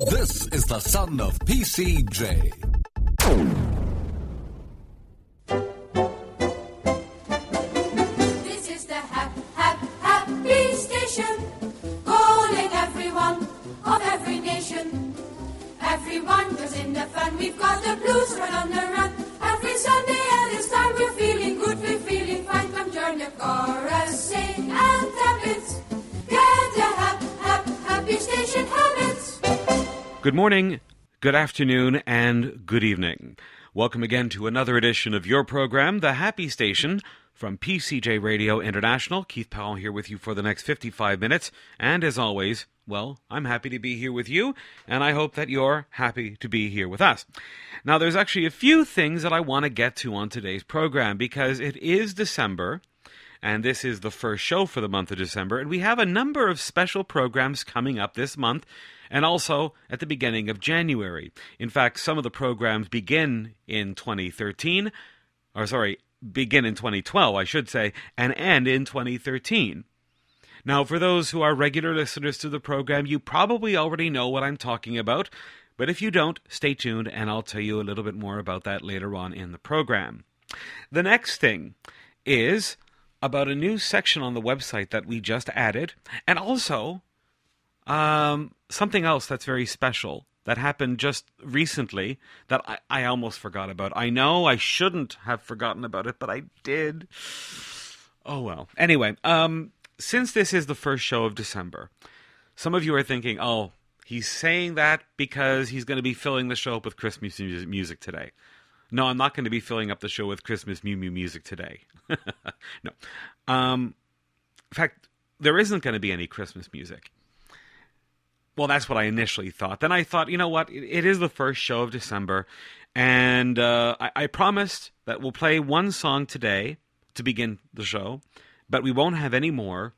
This is the son of PCJ. This is the happy station, calling everyone of every nation. Everyone goes in the fun, we've got the blues right on the run. Every Sunday at this time we're feeling good, we're feeling fine. Come join the chorus, sing and tap it. Get the happy station habits. Good morning, good afternoon, and good evening. Welcome again to another edition of your program, The Happy Station, from PCJ Radio International. Keith Powell here with you for the next 55 minutes. And as always, well, I'm happy to be here with you, and I hope that you're happy to be here with us. Now, there's actually a few things that I want to get to on today's program, because it is December, and this is the first show for the month of December, and we have a number of special programs coming up this month, and also at the beginning of January. In fact, some of the programs begin in 2012, I should say, and end in 2013. Now, for those who are regular listeners to the program, you probably already know what I'm talking about, but if you don't, stay tuned, and I'll tell you a little bit more about that later on in the program. The next thing is about a new section on the website that we just added, and also something else that's very special that happened just recently that I almost forgot about. I know I shouldn't have forgotten about it, but I did. Oh well. Anyway, since this is the first show of December, some of you are thinking, oh, he's saying that because he's going to be filling the show up with Christmas music today. No, I'm not going to be filling up the show with Christmas music today. No. In fact, there isn't going to be any Christmas music. Well, that's what I initially thought. Then I thought, you know what? It is the first show of December, and I promised that we'll play one song today to begin the show, but we won't have any more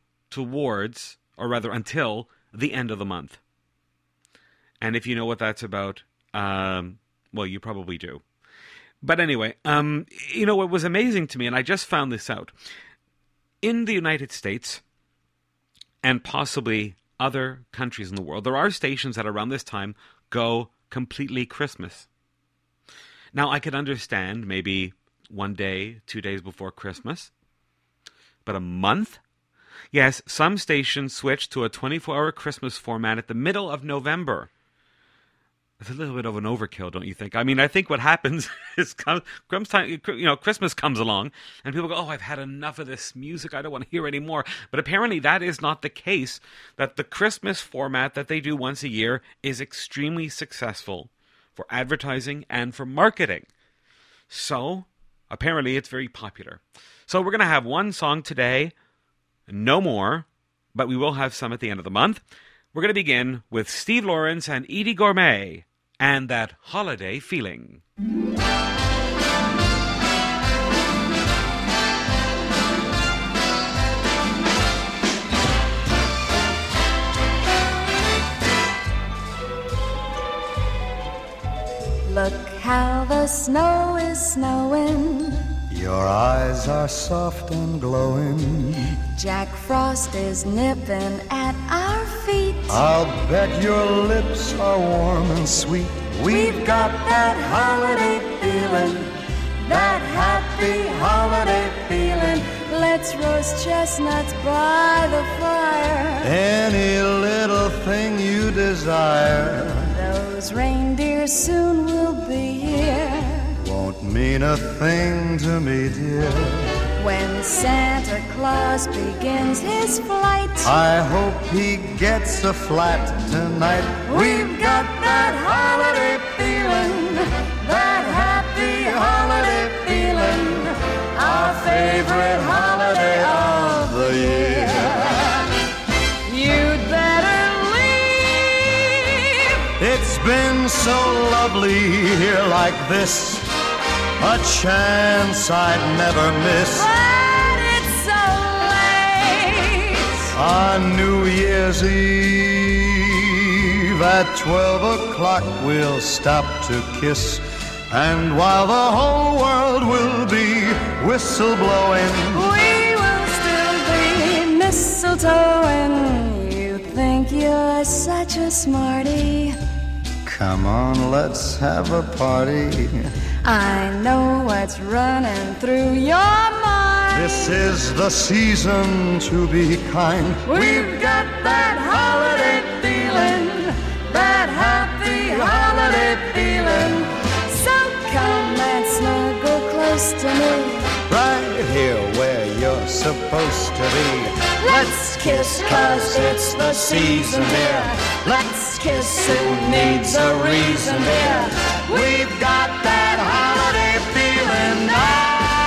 until the end of the month. And if you know what that's about, well, you probably do. But anyway, what was amazing to me, and I just found this out, in the United States, and possibly other countries in the world, there are stations that around this time go completely Christmas. Now, I could understand maybe 1 day, 2 days before Christmas, but a month? Yes, some stations switch to a 24-hour Christmas format at the middle of November. It's a little bit of an overkill, don't you think? I mean, I think what happens is Christmas comes along, and people go, oh, I've had enough of this music, I don't want to hear any more. But apparently that is not the case, that the Christmas format that they do once a year is extremely successful for advertising and for marketing. So, apparently it's very popular. So we're going to have one song today, no more, but we will have some at the end of the month. We're going to begin with Steve Lawrence and Eydie Gormé, and That Holiday Feeling. Look how the snow is snowing. Your eyes are soft and glowing. Jack Frost is nipping at our feet. I'll bet your lips are warm and sweet. We've got that holiday feeling, that happy holiday feeling. Let's roast chestnuts by the fire. Any little thing you desire. Those reindeer soon will be here. Won't mean a thing to me, dear. When Santa Claus begins his flight, I hope he gets a flat tonight. We've got that holiday feeling, that happy holiday feeling, our favorite holiday of the year. You'd better leave. It's been so lovely here like this, a chance I'd never miss. But it's so late. On New Year's Eve at 12 o'clock we'll stop to kiss. And while the whole world will be whistle blowing, we will still be mistletoeing. You think you're such a smarty, Come on, let's have a party. I know what's running through your mind. This is the season to be kind. We've got that holiday feeling, that happy holiday feeling. So come and snuggle close to me, Right here where you're supposed to be. let's kiss 'cause it's the season, dear. Let's kiss, who needs a reason, dear? We've got that holiday feeling now.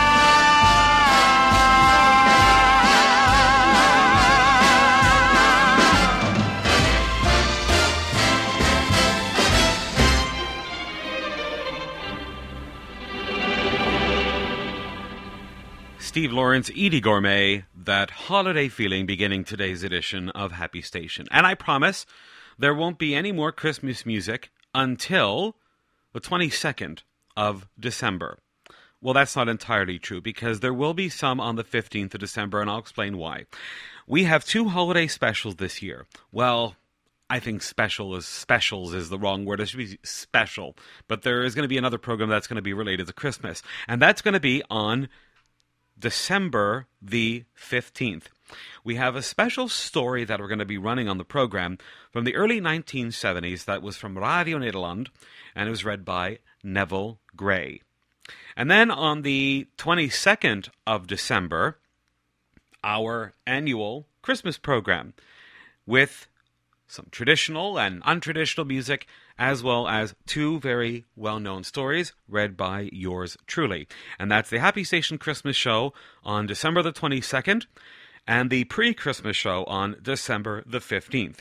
Steve Lawrence, Edie Gourmet, that holiday feeling beginning today's edition of Happy Station. And I promise there won't be any more Christmas music until the 22nd of December. Well, that's not entirely true, because there will be some on the 15th of December, and I'll explain why. We have 2 holiday specials this year. Well, I think specials is the wrong word. It should be special. But there is going to be another program that's going to be related to Christmas. And that's going to be on December the 15th. We have a special story that we're going to be running on the program from the early 1970s that was from Radio Nederland, and it was read by Neville Gray. And then on the 22nd of December, our annual Christmas program with some traditional and untraditional music, as well as 2 very well-known stories read by yours truly. And that's the Happy Station Christmas Show on December the 22nd and the pre-Christmas show on December the 15th.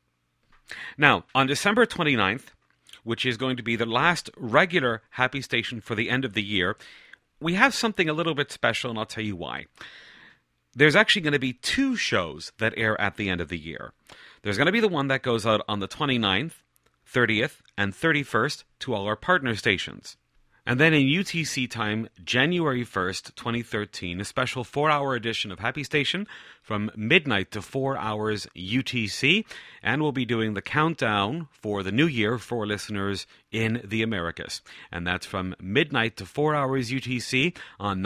Now, on December 29th, which is going to be the last regular Happy Station for the end of the year, we have something a little bit special, and I'll tell you why. There's actually going to be 2 shows that air at the end of the year. There's going to be the one that goes out on the 29th, 30th, and 31st to all our partner stations. And then in UTC time, January 1st, 2013, a special 4-hour edition of Happy Station from midnight to 4 hours UTC. And we'll be doing the countdown for the new year for listeners in the Americas. And that's from midnight to 4 hours UTC on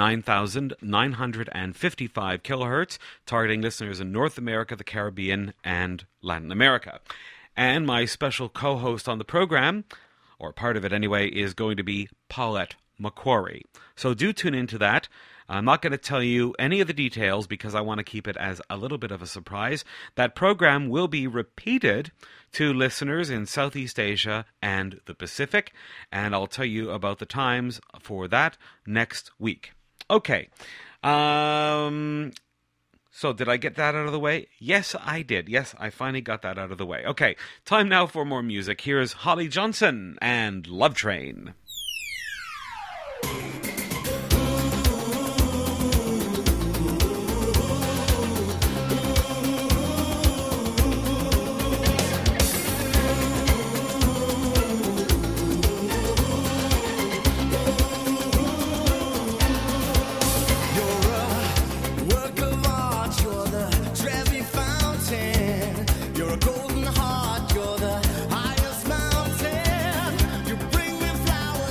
9,955 kilohertz, targeting listeners in North America, the Caribbean, and Latin America. And my special co-host on the program, or part of it anyway, is going to be Paulette Macquarie. So do tune into that. I'm not going to tell you any of the details because I want to keep it as a little bit of a surprise. That program will be repeated to listeners in Southeast Asia and the Pacific, and I'll tell you about the times for that next week. Okay. So did I get that out of the way? Yes, I did. Yes, I finally got that out of the way. Okay, time now for more music. Here's Holly Johnson and Love Train. You're a golden heart, you're the highest mountain. You bring me flowers.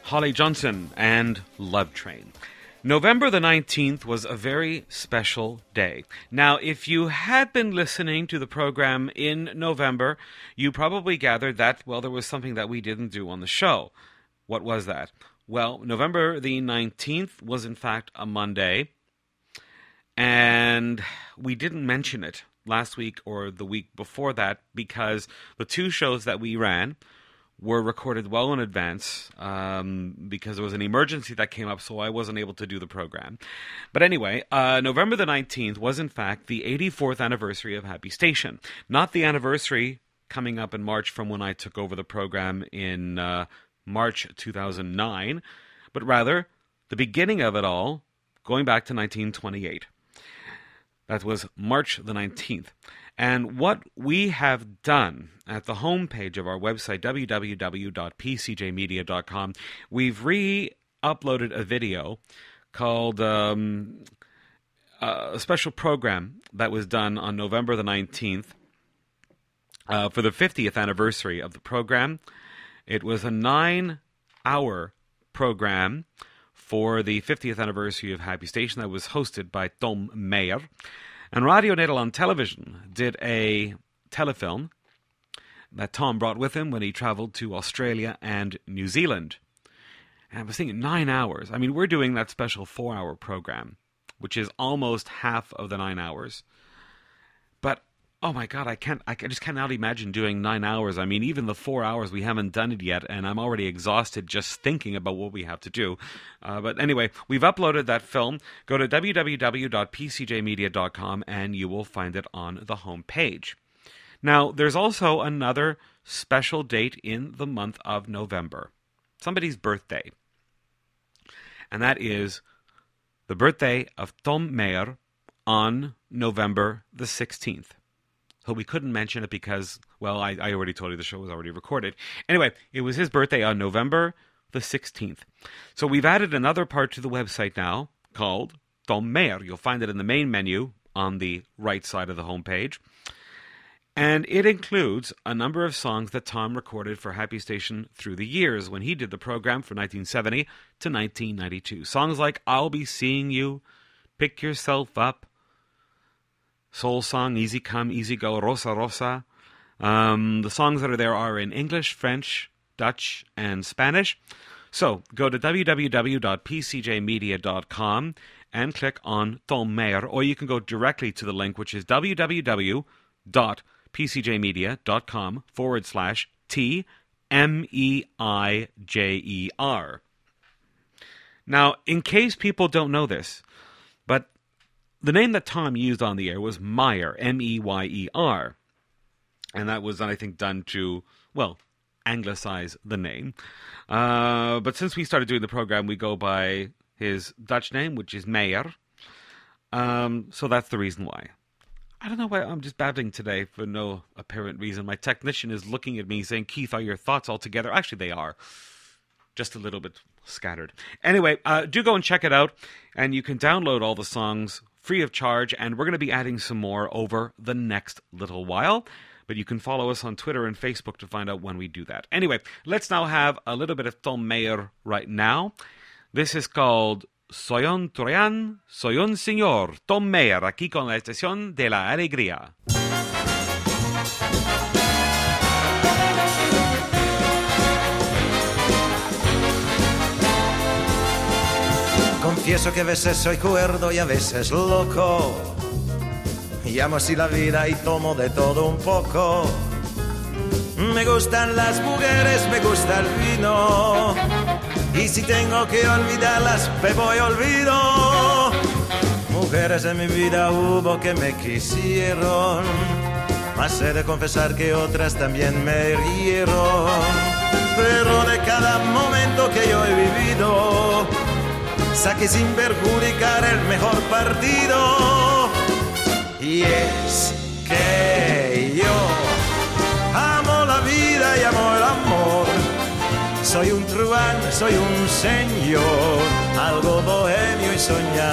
Holly Johnson and Love Train. November the 19th was a very special day. Now, if you had been listening to the program in November, you probably gathered that, well, there was something that we didn't do on the show. What was that? Well, November the 19th was in fact a Monday, and we didn't mention it last week or the week before that because the two shows that we ran were recorded well in advance because there was an emergency that came up, so I wasn't able to do the program. But anyway, November the 19th was in fact the 84th anniversary of Happy Station. Not the anniversary coming up in March from when I took over the program in March 2009, but rather the beginning of it all, going back to 1928. That was March the 19th. And what we have done at the homepage of our website, www.pcjmedia.com, we've re-uploaded a video called a special program that was done on November the 19th for the 50th anniversary of the program. It was a 9-hour program for the 50th anniversary of Happy Station that was hosted by Tom Meyer. And Radio Nederland Television did a telefilm that Tom brought with him when he traveled to Australia and New Zealand. And I was thinking, 9 hours. I mean, we're doing that special 4-hour program, which is almost half of the 9 hours. But, oh my God, I just cannot imagine doing 9 hours. I mean, even the 4 hours, we haven't done it yet, and I'm already exhausted just thinking about what we have to do. But anyway, we've uploaded that film. Go to www.pcjmedia.com, and you will find it on the home page. Now, there's also another special date in the month of November. Somebody's birthday. And that is the birthday of Tom Meyer on November the 16th. So we couldn't mention it because, well, I already told you the show was already recorded. Anyway, it was his birthday on November the 16th. So we've added another part to the website now called Tom Meyer. You'll find it in the main menu on the right side of the homepage. And it includes a number of songs that Tom recorded for Happy Station through the years when he did the program from 1970 to 1992. Songs like I'll Be Seeing You, Pick Yourself Up, Soul Song, Easy Come, Easy Go, Rosa Rosa. The songs that are there are in English, French, Dutch, and Spanish. So go to www.pcjmedia.com and click on Tom Meyer, or you can go directly to the link, which is www.pcjmedia.com/TMEIJER. Now, in case people don't know this, but the name that Tom used on the air was Meyer, M-E-Y-E-R. And that was, I think, done to, well, anglicize the name. But since we started doing the program, we go by his Dutch name, which is Meyer. So that's the reason why. I don't know why I'm just babbling today for no apparent reason. My technician is looking at me saying, Keith, are your thoughts all together? Actually, they are. Just a little bit scattered. Anyway, do go and check it out. And you can download all the songs free of charge. And we're going to be adding some more over the next little while. But you can follow us on Twitter and Facebook to find out when we do that. Anyway, let's now have a little bit of Tom Meyer right now. This is called Soy un troyán, soy un señor. Tom Meyer, aquí con la estación de la alegría. Confieso que a veces soy cuerdo y a veces loco. Llamo así la vida y tomo de todo un poco. Me gustan las mujeres, me gusta el vino. Y si tengo que olvidarlas, bebo y olvido. Mujeres en mi vida hubo que me quisieron, mas he de confesar que otras también me hirieron. Pero de cada momento que yo he vivido, saqué sin perjudicar el mejor partido. Y es que yo amo la vida y amo el amor. Soy un truán, soy un señor, algo bohemio y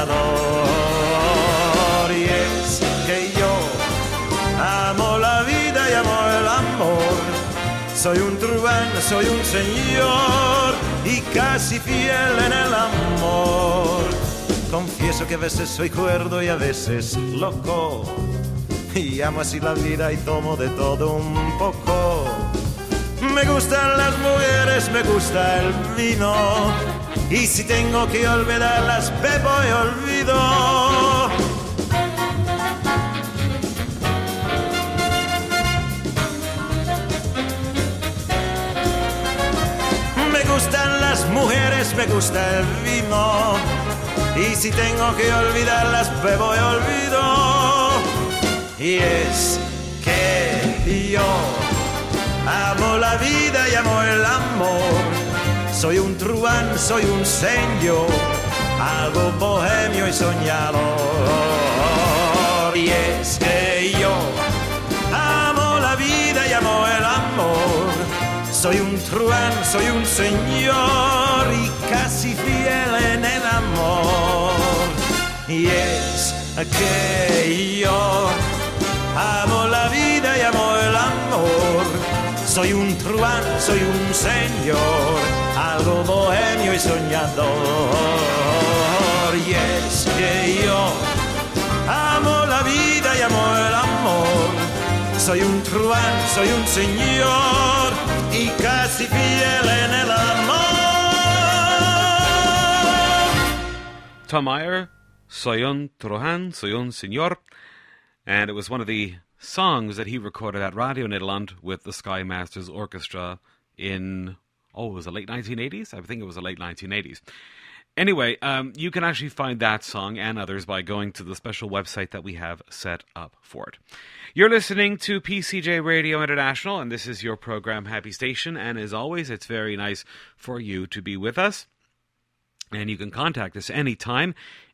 soñador. Y es que yo amo la vida y amo el amor. Soy un truán, soy un señor y casi fiel en el amor. Confieso que a veces soy cuerdo y a veces loco, y amo así la vida y tomo de todo un poco. Me gustan las mujeres, me gusta el vino, y si tengo que olvidarlas, bebo y olvido. Me gustan las mujeres, me gusta el vino, y si tengo que olvidarlas, bebo y olvido. Y es que yo amo la vida y amo el amor. Soy un truán, soy un señor, algo bohemio y soñador. Y es que yo amo la vida y amo el amor. Soy un truán, soy un señor y casi fiel en el amor. Y es que yo amo la vida y amo el amor. Soy un truán, soy un señor, algo bohemio y soñador. Y es que yo amo la vida y amo el amor. Soy un truán, soy un señor y casi fiel en el amor. Tom Meyer, Soy un truán, soy un señor. And it was one of the songs that he recorded at Radio Nederland with the Sky Masters Orchestra in, was it late 1980s? I think it was the late 1980s. Anyway, you can actually find that song and others by going to the special website that we have set up for it. You're listening to PCJ Radio International, and this is your program, Happy Station. And as always, it's very nice for you to be with us. And you can contact us anytime,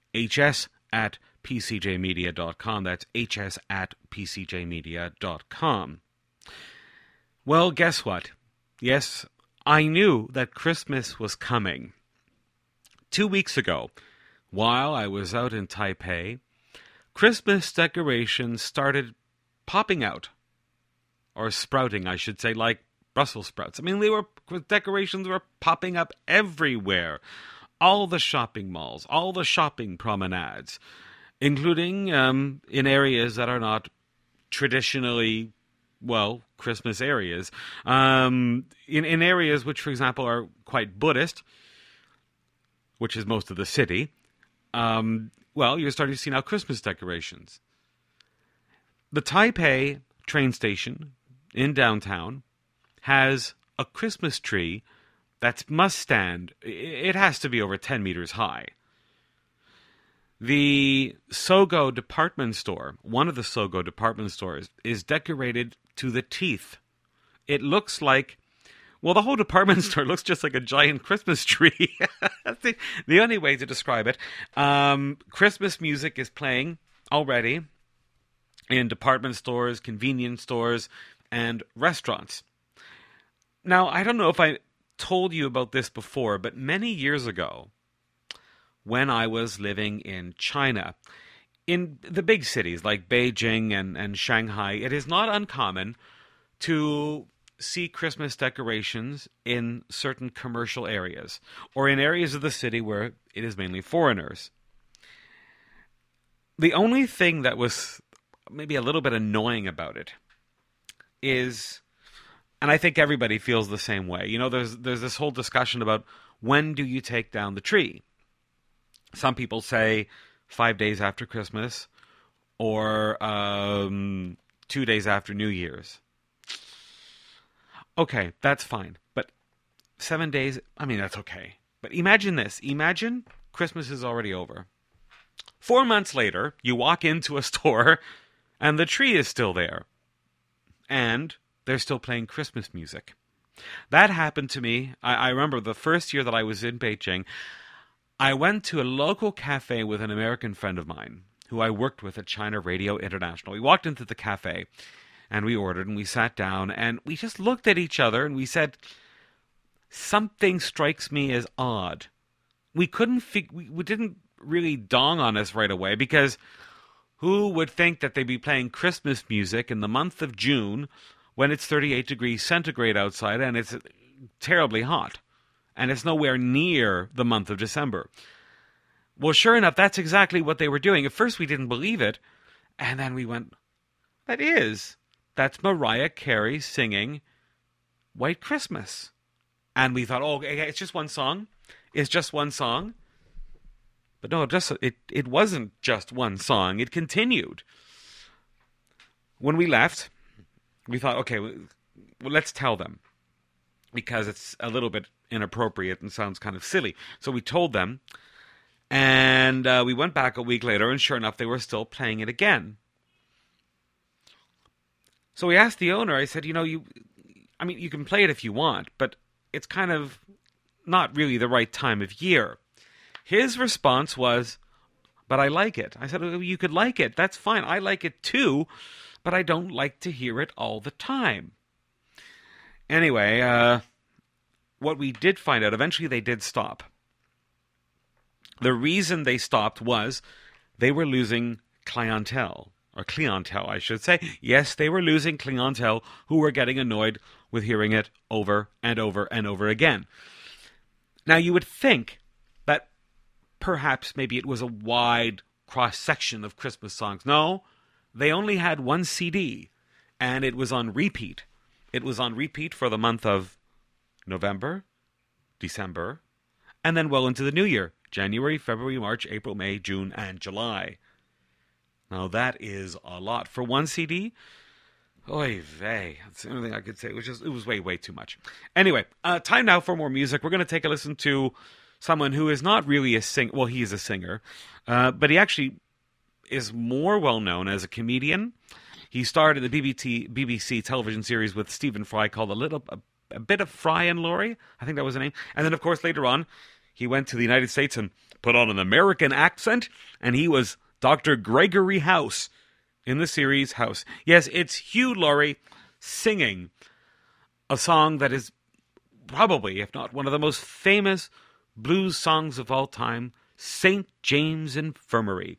hs@pcjmedia.com. That's hs@pcjmedia.com. Well, guess what? Yes, I knew that Christmas was coming. 2 weeks ago, while I was out in Taipei, Christmas decorations started popping out. Or sprouting, I should say, like Brussels sprouts. I mean, decorations were popping up everywhere. All the shopping malls, all the shopping promenades, including in areas that are not traditionally, Christmas areas. In areas which, for example, are quite Buddhist, which is most of the city, you're starting to see now Christmas decorations. The Taipei train station in downtown has a Christmas tree that must stand. It has to be over 10 meters high. The Sogo department store, one of the Sogo department stores, is decorated to the teeth. It looks like, the whole department store looks just like a giant Christmas tree. That's the only way to describe it. Christmas music is playing already in department stores, convenience stores, and restaurants. Now, I don't know if I told you about this before, but many years ago, when I was living in China, in the big cities like Beijing and Shanghai, it is not uncommon to see Christmas decorations in certain commercial areas, or in areas of the city where it is mainly foreigners. The only thing that was maybe a little bit annoying about it is, and I think everybody feels the same way, there's this whole discussion about when do you take down the tree? Some people say 5 days after Christmas, or 2 days after New Year's. Okay, that's fine. But 7 days, that's okay. But imagine this. Imagine Christmas is already over. 4 months later, you walk into a store, and the tree is still there. And they're still playing Christmas music. That happened to me. I remember the first year that I was in Beijing, I went to a local cafe with an American friend of mine who I worked with at China Radio International. We walked into the cafe and we ordered and we sat down and we just looked at each other and we said, something strikes me as odd. We didn't really dawn on us right away, because who would think that they'd be playing Christmas music in the month of June when it's 38 degrees centigrade outside and it's terribly hot? and it's nowhere near the month of December. Well, sure enough, that's exactly what they were doing. At first we didn't believe it, and then we went, that's Mariah Carey singing White Christmas. And we thought, oh, okay, it's just one song. It's just one song. But no, it wasn't just one song. It continued. When we left, we thought, okay, well, let's tell them, because it's a little bit inappropriate and sounds kind of silly. So we told them, and we went back a week later, and sure enough, they were still playing it again. So we asked the owner, I said, you can play it if you want, but it's kind of not really the right time of year. His response was, but I like it. I said, well, you could like it. That's fine. I like it too, but I don't like to hear it all the time. Anyway, what we did find out, eventually they did stop. The reason they stopped was they were losing clientele, I should say. Yes, they were losing clientele who were getting annoyed with hearing it over and over and over again. Now, you would think that perhaps maybe it was a wide cross-section of Christmas songs. No, they only had one CD, and it was on repeat. It was on repeat for the month of November, December, and then well into the new year. January, February, March, April, May, June, and July. Now that is a lot. For one CD, oy vey. That's the only thing I could say. It was way too much. Anyway, time now for more music. We're going to take a listen to someone who is not really a singer. Well, he is a singer, but he actually is more well-known as a comedian. He starred in the BBC television series with Stephen Fry called A Bit of Fry and Laurie. I think that was the name. And then, of course, later on, he went to the United States and put on an American accent, and he was Dr. Gregory House in the series House. Yes, it's Hugh Laurie singing a song that is probably, if not one of the most famous blues songs of all time, St. James Infirmary.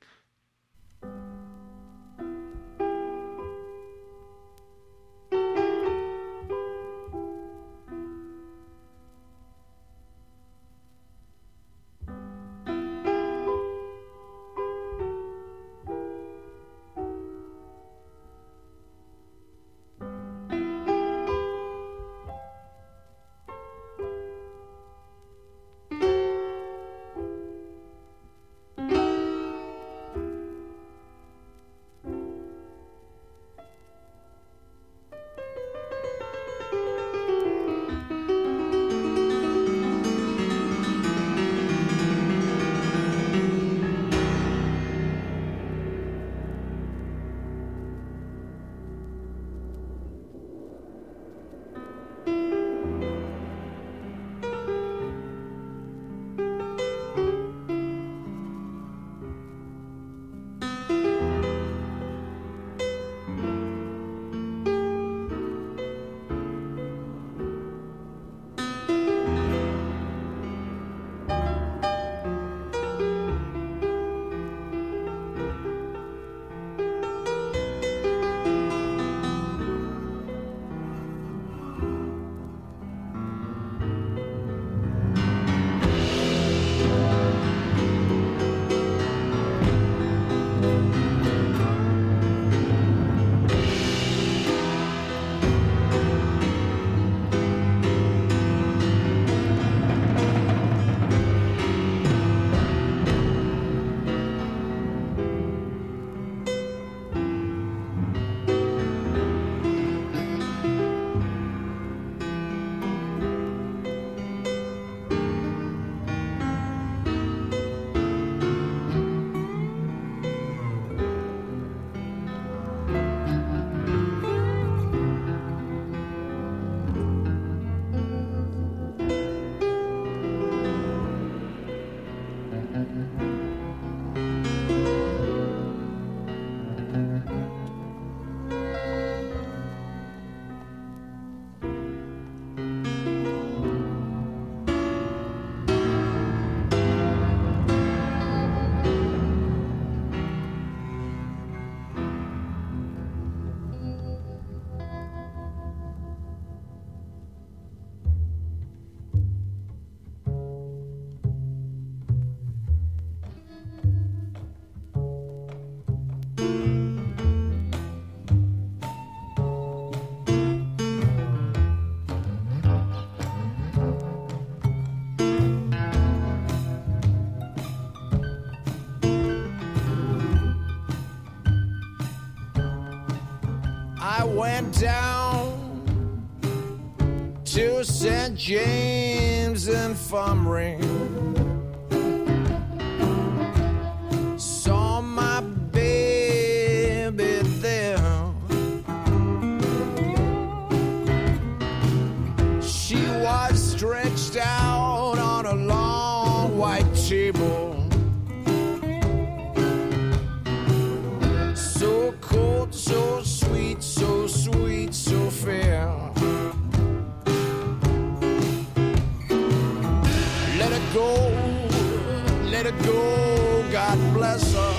down to St. James Infirmary. Saw my baby there. She was stretched out on a long white table. So cold, so sweet, so sweet, so fair. Let it go, God bless her.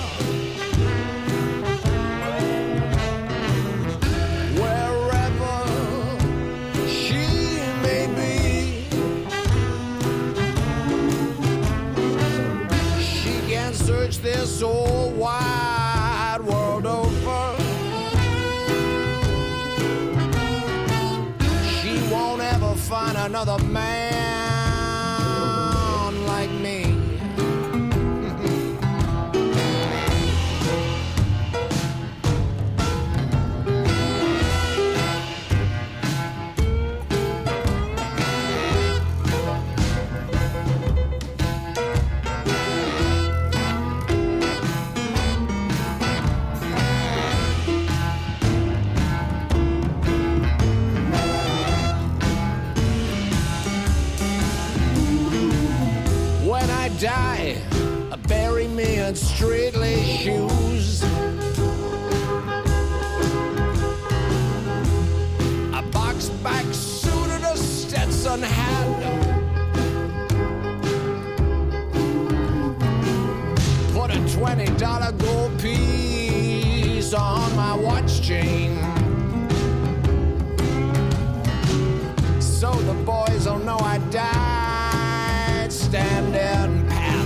Wherever she may be, she can search this whole wide world over. She won't ever find another man like me. Die, bury me in straight-laced shoes. A box-back suit and a Stetson hat. Put a $20 gold piece on my watch chain, so the boys will know I died standing.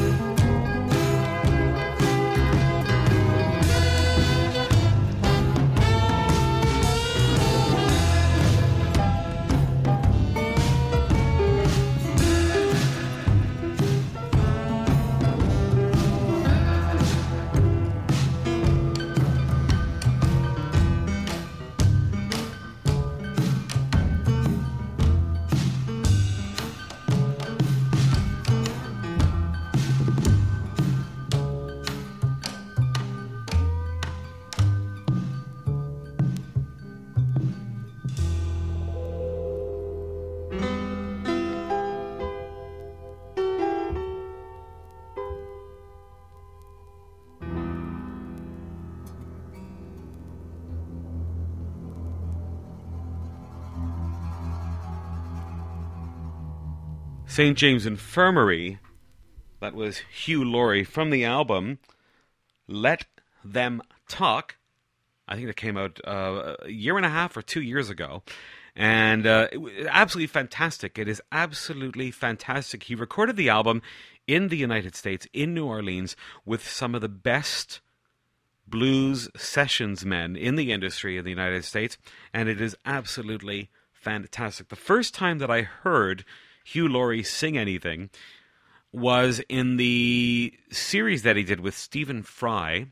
St. James Infirmary, that was Hugh Laurie from the album Let Them Talk. I think that came out a year and a half or 2 years ago. And it was absolutely fantastic. It is absolutely fantastic. He recorded the album in the United States, in New Orleans, with some of the best blues sessions men in the industry in the United States. And it is absolutely fantastic. The first time that I heard Hugh Laurie sing anything was in the series that he did with Stephen Fry.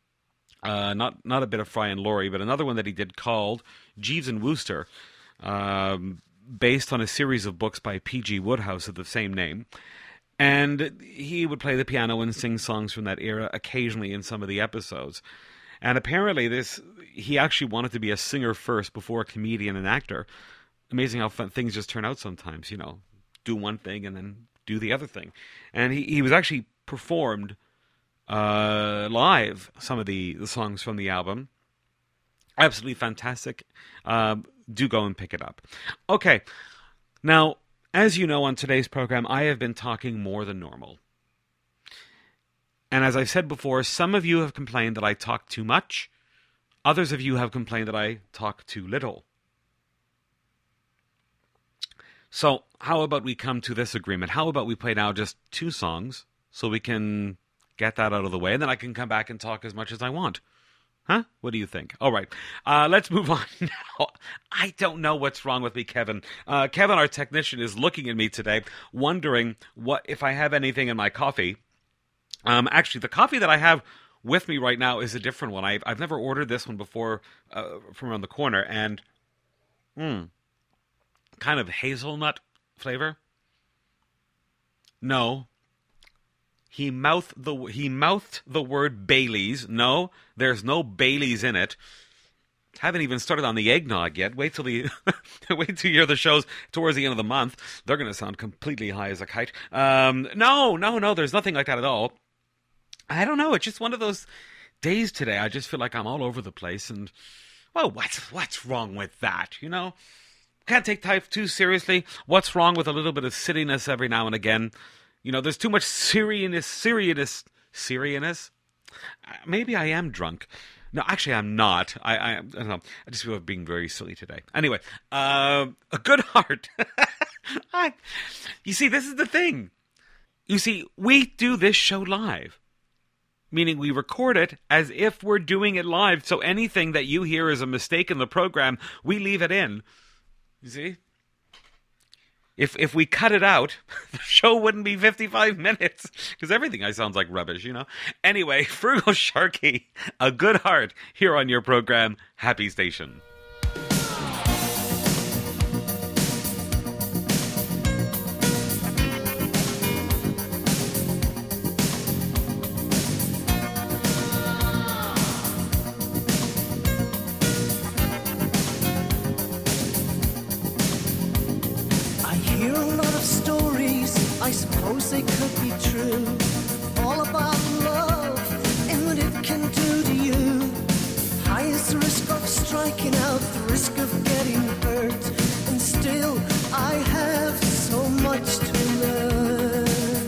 Not a bit of Fry and Laurie, but another one that he did called Jeeves and Wooster, based on a series of books by P.G. Wodehouse of the same name. And he would play the piano and sing songs from that era occasionally in some of the episodes. And apparently he actually wanted to be a singer first before a comedian and actor. Amazing how fun things just turn out sometimes, you know. Do one thing and then do the other thing. And he was actually performed live some of the songs from the album. Absolutely fantastic. Do go and pick it up. Okay. Now, as you know, on today's program, I have been talking more than normal. And as I said before, some of you have complained that I talk too much. Others of you have complained that I talk too little. So, how about we come to this agreement? How about we play now just 2 songs so we can get that out of the way, and then I can come back and talk as much as I want? Huh? What do you think? All right. Let's move on now. I don't know what's wrong with me, Kevin. Kevin, our technician, is looking at me today, wondering what if I have anything in my coffee. Actually, the coffee that I have with me right now is a different one. I've never ordered this one before from around the corner, and Kind of hazelnut flavor. No. He mouthed the word Baileys. No, there's no Baileys in it. Haven't even started on the eggnog yet. Wait till you hear the shows towards the end of the month. They're going to sound completely high as a kite. No. There's nothing like that at all. I don't know. It's just one of those days today. I just feel like I'm all over the place. And, well, what's wrong with that, you know? Can't take life too seriously. What's wrong with a little bit of silliness every now and again? You know, there's too much seriousness. Maybe I am drunk. No, actually, I'm not. I don't know. I just feel like being very silly today. Anyway, a good heart. You see, this is the thing. You see, we do this show live. Meaning we record it as if we're doing it live. So anything that you hear is a mistake in the program, we leave it in. You see? If we cut it out, the show wouldn't be 55 minutes. Because everything sounds like rubbish, you know? Anyway, Frugal Sharky, a good heart, here on your program, Happy Station. I suppose they could be true, all about love and what it can do to you. High is the risk of striking out, the risk of getting hurt, and still I have so much to learn.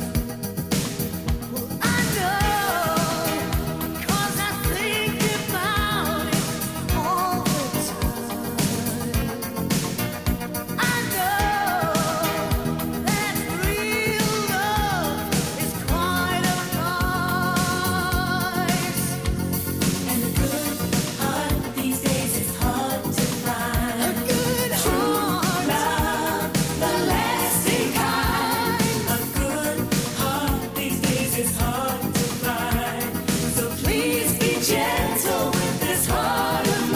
Well, I know, 'cause I think about it all the time. I know that real love is quite a price, and a good heart these days is hard to find. A good heart, love, the lasting kind. A good heart these days is hard to find. So please be gentle with this heart of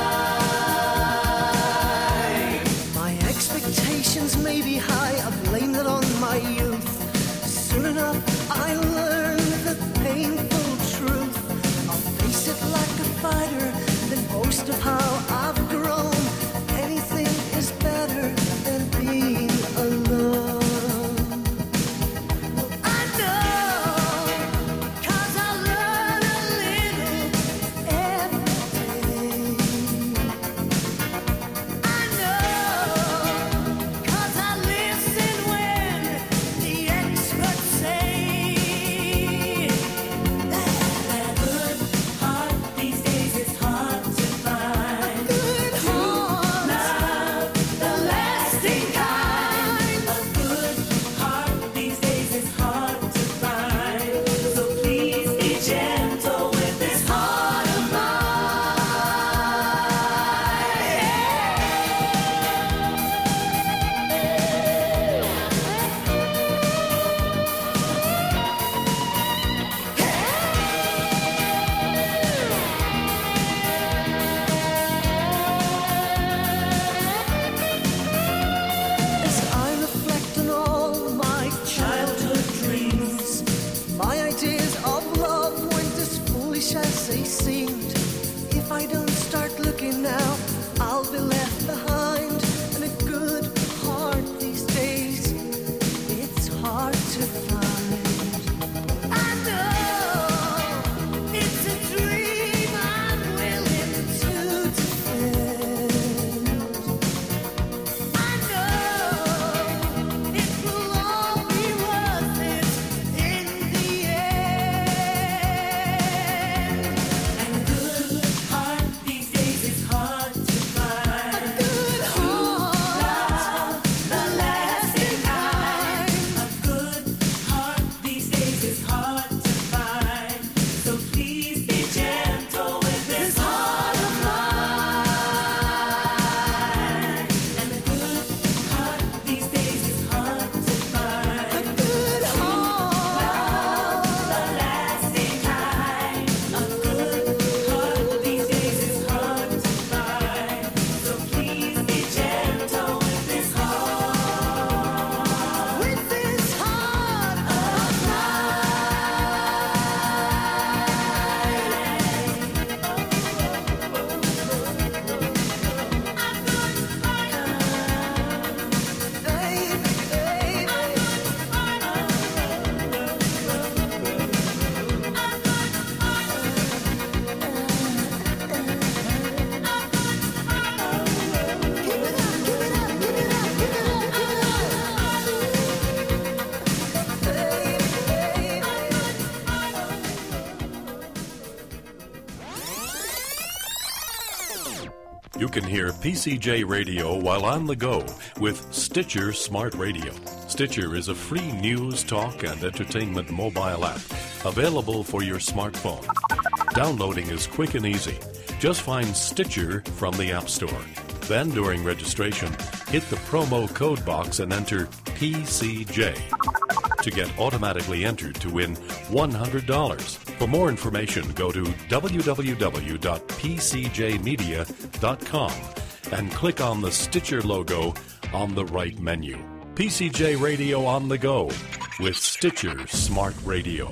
mine. My expectations may be high, I blame that on my youth. Soon enough I learn the painful truth. I'll face it like a fighter, then boast of how I've grown. Anything is better than being alone. Well, I know, 'cause I learn a little every day. I know, 'cause I listen when the experts say that a good heart these days is hard to find. A good heart, love, the lasting kind. A good heart these days is hard to find. So please be gentle with this heart of mine. As I reflect on all my childhood dreams, my ideas of love weren't as foolish as they seemed. If I don't start looking now, I'll be left behind. And a good heart these days, it's hard to find. I know it's a dream I'm willing to defend. I know it will all be worth it in the end. And a good heart these days is hard to find. A good heart, love, the lasting kind. A good heart You can hear PCJ Radio while on the go with Stitcher Smart Radio. Stitcher is a free news, talk, and entertainment mobile app available for your smartphone. Downloading is quick and easy. Just find Stitcher from the App Store. Then, during registration, hit the promo code box and enter PCJ to get automatically entered to win $100. For more information, go to www.pcjmedia.com and click on the Stitcher logo on the right menu. PCJ Radio on the go with Stitcher Smart Radio.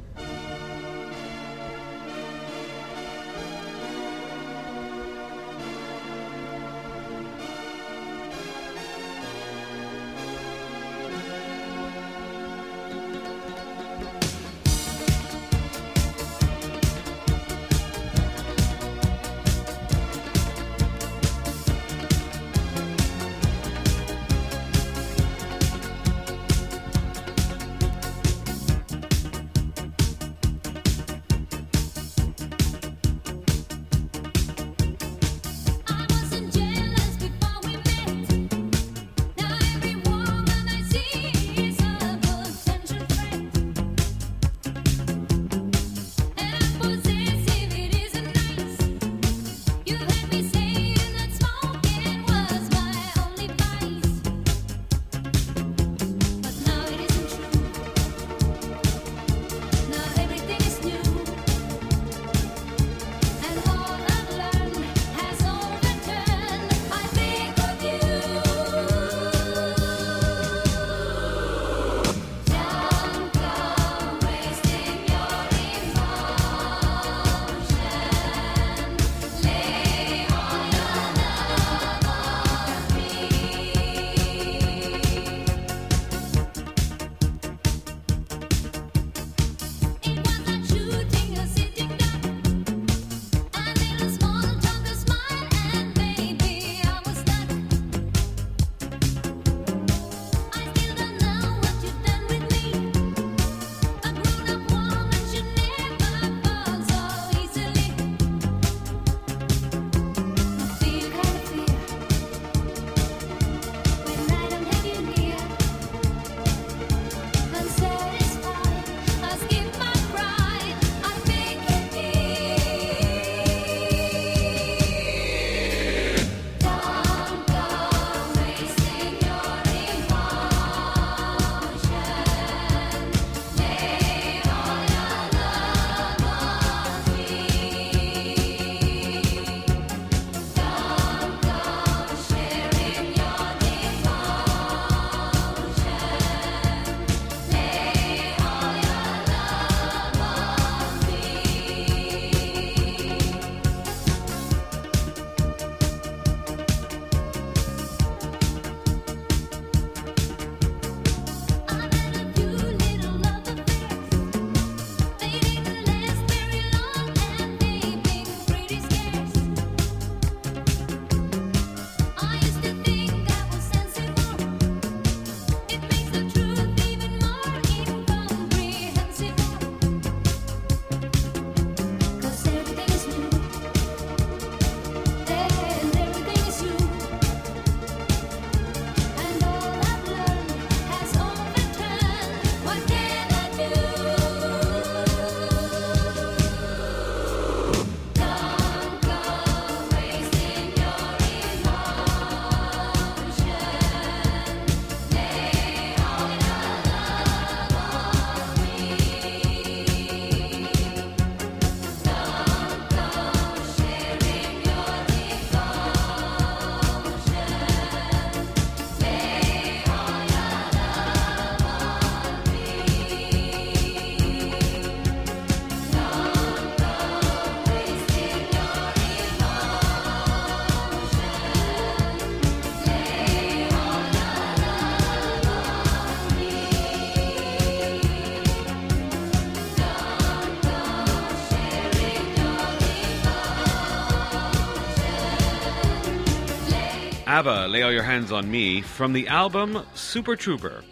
ABBA, Lay All Your Hands on Me, from the album Super Trooper.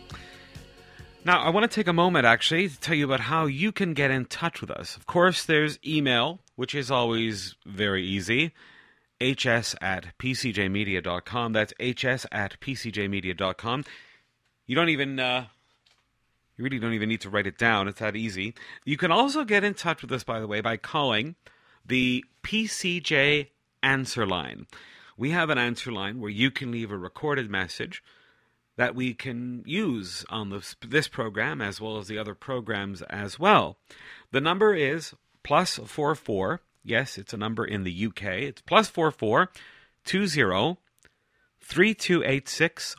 Now, I want to take a moment, actually, to tell you about how you can get in touch with us. Of course, there's email, which is always very easy. hs@pcjmedia.com. That's hs@pcjmedia.com. You don't even... You really don't even need to write it down. It's that easy. You can also get in touch with us, by the way, by calling the PCJ answer line. We have an answer line where you can leave a recorded message that we can use on this program as well as the other programs as well. The number is +44. Yes, it's a number in the UK. It's +44 20 3286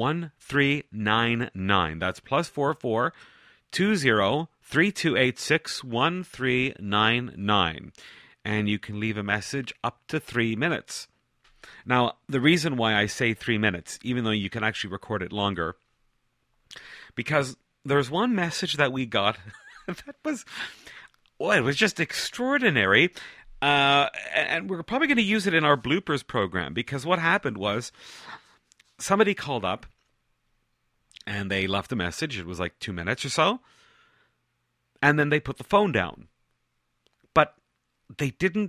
1399. That's +44 20 3286 1399. And you can leave a message up to 3 minutes. Now, the reason why I say 3 minutes, even though you can actually record it longer, because there's one message that we got that was, well, it was just extraordinary. And we're probably going to use it in our bloopers program, because what happened was, somebody called up and they left a message. It was like 2 minutes or so. And then they put the phone down. But they didn't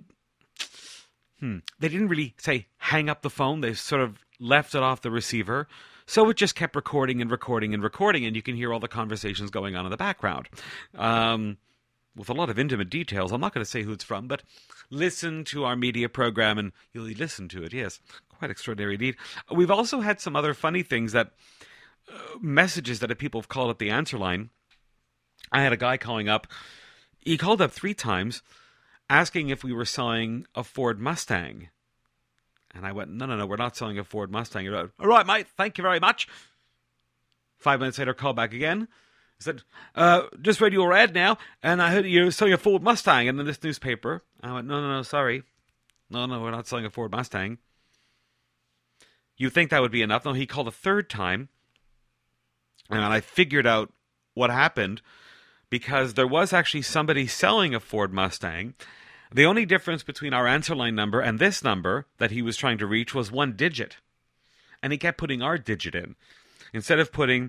really say hang up the phone. They sort of left it off the receiver. So it just kept recording and recording and recording, and you can hear all the conversations going on in the background. With a lot of intimate details. I'm not going to say who it's from, but listen to our media program and you'll listen to it, yes. Quite extraordinary indeed. We've also had some other funny things that, messages that people have called up the answer line. I had a guy calling up. He called up 3 times asking if we were selling a Ford Mustang. And I went, no, we're not selling a Ford Mustang. All right, mate, thank you very much. 5 minutes later, call back again. He said, just read your ad now, and I heard you're selling a Ford Mustang in this newspaper. I went, no, sorry. No, we're not selling a Ford Mustang. You'd think that would be enough. No, he called a 3rd time, and I figured out what happened, because there was actually somebody selling a Ford Mustang. The only difference between our answer line number and this number that he was trying to reach was 1 digit. And he kept putting our digit in. Instead of putting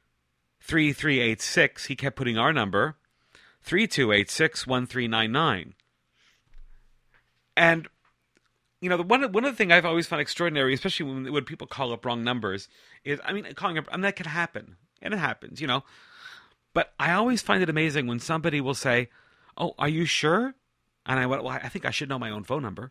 3386, he kept putting our number, 3286 1399. And you know, one of the things I've always found extraordinary, especially when people call up wrong numbers, is, that can happen. And it happens, you know. But I always find it amazing when somebody will say, oh, are you sure? And I went, well, I think I should know my own phone number.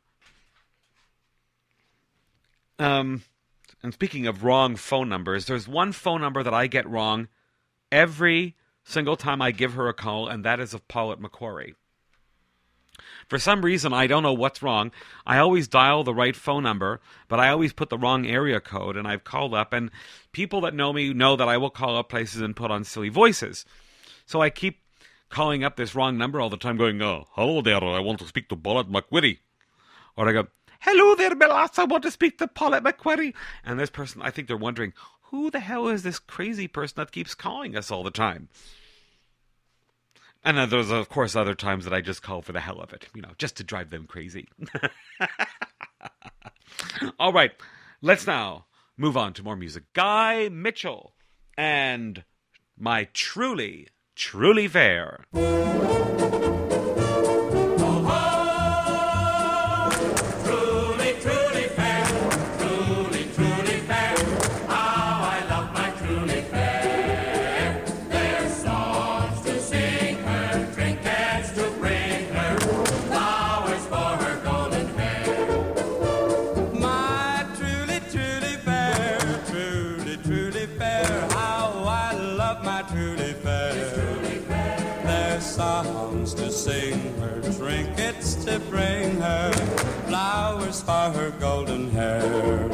And speaking of wrong phone numbers, there's one phone number that I get wrong every single time I give her a call, and that is of Paulette Macquarie. For some reason, I don't know what's wrong. I always dial the right phone number, but I always put the wrong area code, and I've called up, and people that know me know that I will call up places and put on silly voices. So I keep calling up this wrong number all the time, going, oh, hello there, I want to speak to Paulette Macquarie. Or I go, hello there, Milas, I want to speak to Paulette Macquarie. And this person, I think they're wondering, who the hell is this crazy person that keeps calling us all the time? And then there's, of course, other times that I just call for the hell of it, you know, just to drive them crazy. All right, let's now move on to more music. Guy Mitchell and My Truly, Truly Fair. To bring her flowers for her golden hair.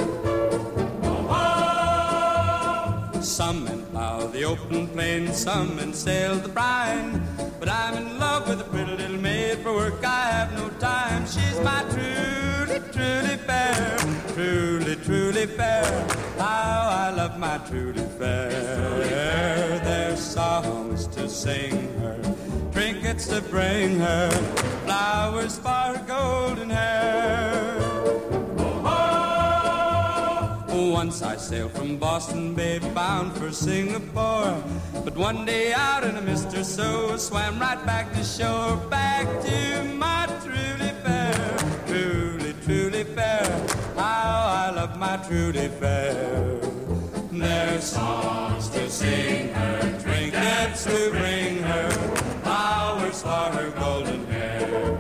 Some men plow the open plain, some men sail the brine. But I'm in love with a pretty little maid. For work I have no time. She's my truly, truly fair. Truly, truly fair. How I love my truly fair. There's songs to sing her, trinkets to bring her, flowers for her golden hair. Once I sailed from Boston Bay bound for Singapore, but one day out in a mist or so swam right back to shore, back to my truly fair, truly, truly fair. my Trudy fair. There's songs to sing her, trinkets to bring her, flowers for her golden hair.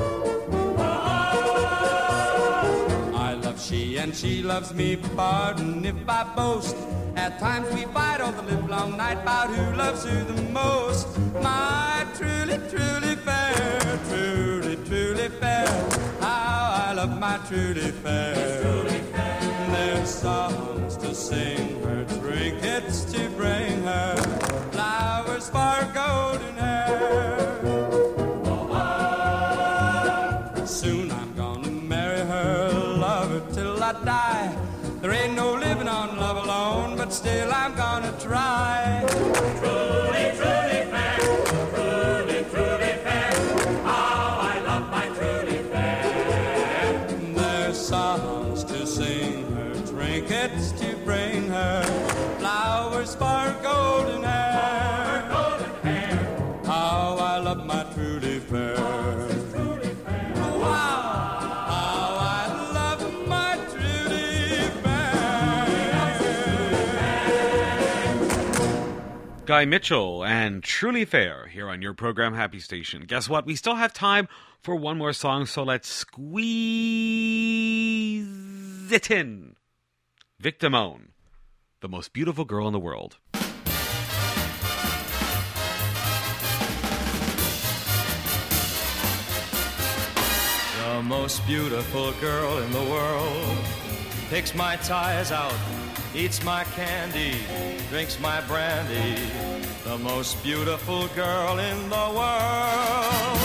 I love she and she loves me, pardon if I boast. At times we fight all the livelong night about who loves who the most. My truly, truly fair, truly, truly fair, how I love my truly fair. There's songs to sing her, trinkets to bring her, flowers for her golden hair. Soon I'm gonna marry her, love her till I die. There ain't no living on love alone, but still I'm gonna try. Truly, truly fair, truly, truly fair, how I love my truly fair. There's songs to sing her, trinkets to bring her, flowers for her golden hair. How I love my truly fair. Guy Mitchell and Truly Fair here on your program Happy Station. Guess what? We still have time for one more song, so let's squeeze it in. Vic Damone, The Most Beautiful Girl in the World. The most beautiful girl in the world picks my ties out, eats my candy, drinks my brandy. The most beautiful girl in the world.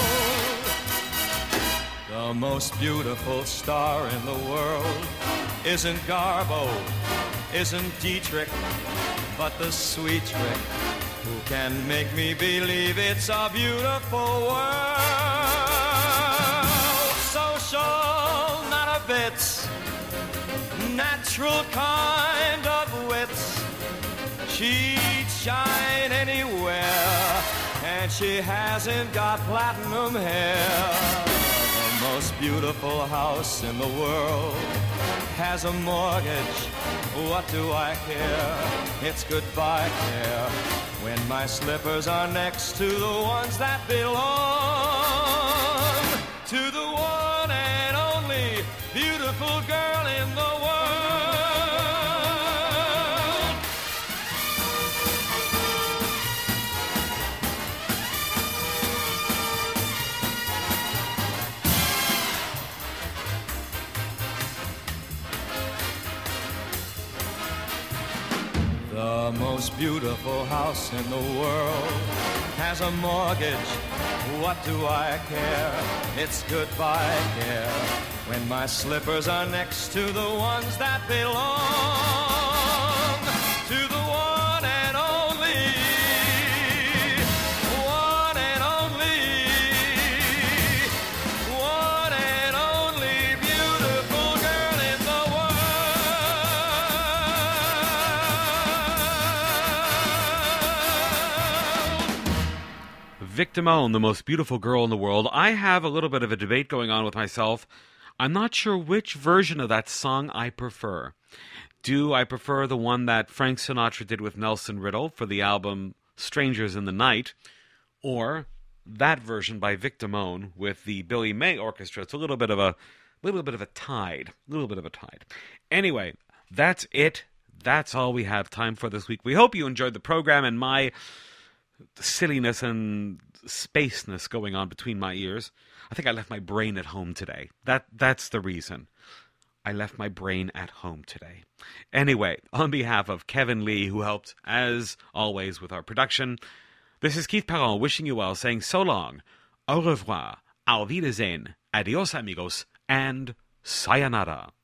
The most beautiful star in the world isn't Garbo, isn't Dietrich, but the sweet trick who can make me believe it's a beautiful world. Social, not a bit, natural kind of wits. She'd shine anywhere, and she hasn't got platinum hair. The most beautiful house in the world has a mortgage. What do I care? It's goodbye care when my slippers are next to the ones that belong to the one and only beautiful girl in the world. The most beautiful house in the world has a mortgage. What do I care? It's goodbye care when my slippers are next to the ones that belong to the one and only, one and only, one and only beautiful girl in the world. Vic Damone, The Most Beautiful Girl in the World. I have a little bit of a debate going on with myself. I'm not sure which version of that song I prefer. Do I prefer the one that Frank Sinatra did with Nelson Riddle for the album Strangers in the Night, or that version by Vic Damone with the Billy May Orchestra? It's a little bit of a tide. Anyway, that's it. That's all we have time for this week. We hope you enjoyed the program and my silliness and spaceness going on between my ears. I think I left my brain at home today. That's the reason. I left my brain at home today. Anyway, on behalf of Kevin Lee, who helped, as always, with our production, this is Keith Perron wishing you well, saying so long, au revoir, auf Wiedersehen, adios amigos, and sayonara.